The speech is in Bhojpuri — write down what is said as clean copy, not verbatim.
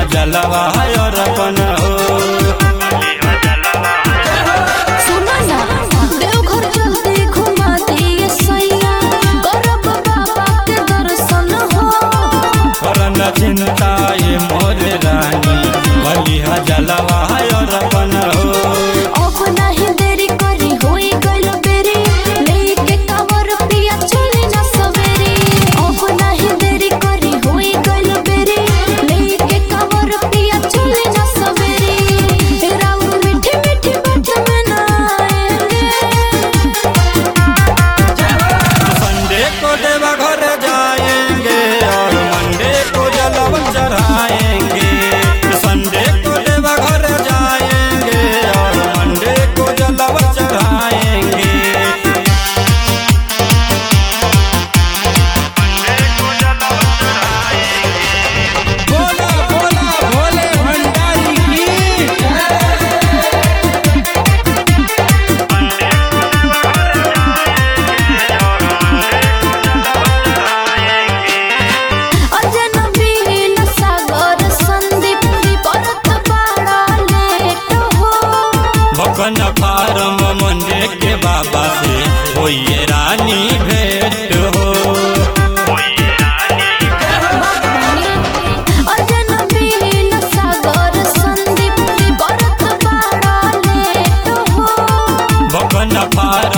जलवा और अपन हो। सुना ना देवघर जल्दी घुमा दिए सैया, करब बाबा के दर्शन हो। करन चिंता ये मोर रानी, बलिया जलवा और अपन हो। अब नहीं देरी करी होई गइल बेरी, लेके कांवर पिया चली ना सवेरी। अब नहीं देरी करी होई गइल बेरी, लेके कांवर पिया चली ना सवेरी। राउर मीठी मीठी बात में ना आएंगे। संडे को देवघर जाएंगे और मंडे को जलवा चढ़ाएंगे। संडे को देवघर जाएंगे और मंडे को जलवा चढ़ाएंगे। बोला बोला भोले भंडारी की। अजनबी न सागर संदीप, करत बाड़ा लेट हो। भवन फारम मंडे के बाबा से होइए रानी भेंट हो। अजनबी न सागर संदीप, करत बाड़ा लेट हो। भवन फारम